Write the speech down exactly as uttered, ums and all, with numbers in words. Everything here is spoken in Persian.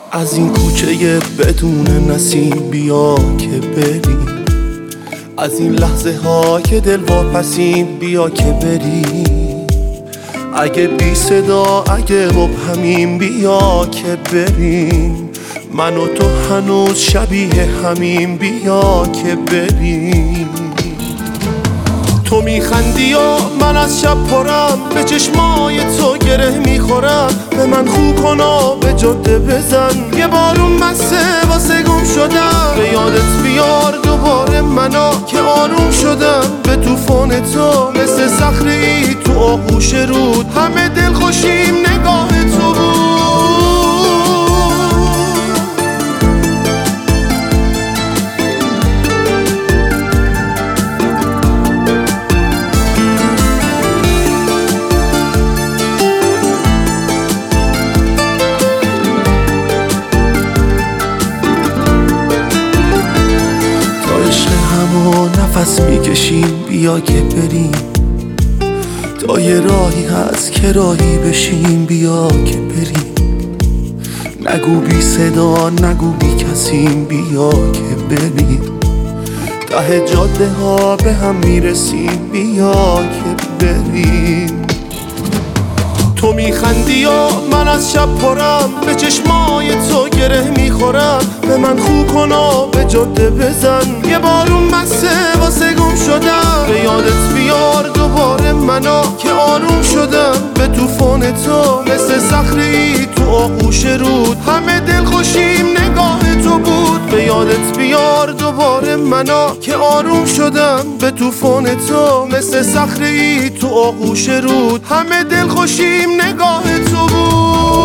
از این کوچه بدون نسیم بیا که بریم، از این لحظه های دل واپسین بیا که بریم. اگه بی صدا اگه مبهمیم بیا که بریم، من و تو هنوز شبیه همیم بیا که بریم. تو میخندی و من از شب پرم، به چشمای تو گره میخورم. به من خو کن و به جاده بزن، یه بارون مسته واسه گم شدم. به یادت بیار دوباره منو که آروم شدم. به طوفان تو مثل صخره‌ای تو آغوش رود، همه دل خوشیم نگاه تو بود. نفس میکشیم بیا که بریم، تا یه راهی هست که راهی بشیم بیا که بریم. نگو بی صدا نگو بی کسیم بیا که بریم. ته جاده ها به هم میرسیم بیا که بریم. تو میخندی و من از شب پرم، به چشمای تو گره میخورم. به من خو کن و به جاده بزن، یه بارون مسته واسه گم شدم. به یادت بیار دوباره منو که آروم شدم. به طوفان تو مثل صخره‌ای تو آغوش رود، همه دل خوشیم نگاه تو بود. به یادت بیار دوباره منو که آروم شدم. به طوفان تو مثل صخره‌ای تو آغوش رود، همه دل خوشیم نگاه تو بود.